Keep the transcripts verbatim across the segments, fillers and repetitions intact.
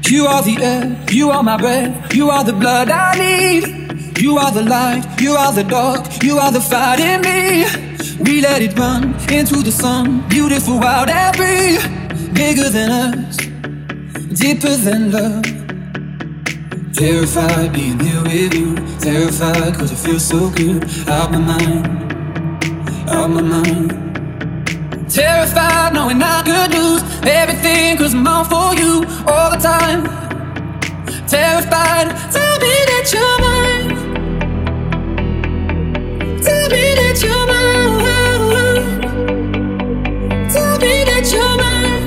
You are the air, you are my breath, you are the blood I need. You are the light, you are the dark, you are the fight in me. We let it run into the sun, beautiful, wild and free. Bigger than us, deeper than love. Terrified being here with you, terrified cause it feels so good. Out my mind, out my mind. Terrified knowing I could lose everything cause I'm all for you all the time. Terrified, tell me that you're mine. Tell me that you're mine. Tell me that you're mine.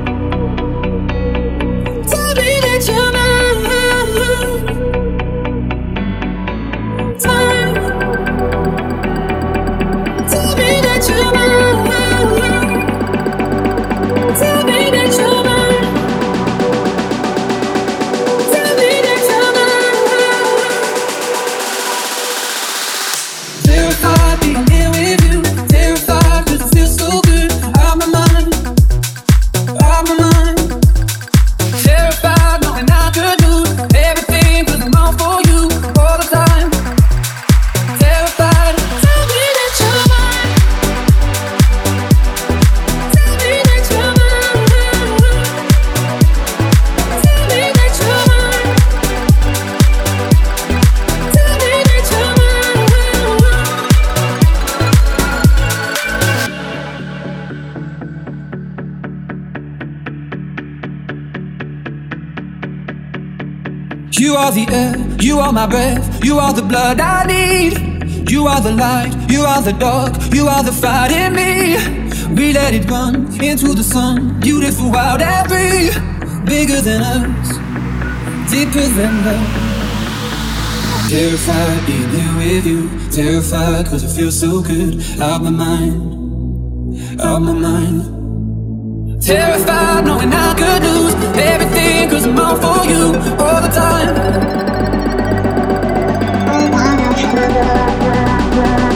Tell me that you're mine. Time. Tell me that you're mine. Tell me that you're mine. Tell me that you're mine. Terrified being here with you. Terrified cause it feels so good. Out my mind, out my mind. Terrified knowing I could lose everything cause I'm all for you all the time. Terrified, tell me that you're mine. Tell me that you're mine. Tell me that you're mine. Tell me that you're mine. You are the air, you are my breath, you are the blood I need. You are the light, you are the dark, you are the fight in me. We let it run into the sun, beautiful, wild and free. Bigger than us, deeper than love. Terrified being here with you, terrified cause it feels so good. Out my mind, out my mind. Terrified knowing I could lose everything cause I'm all for you all the time.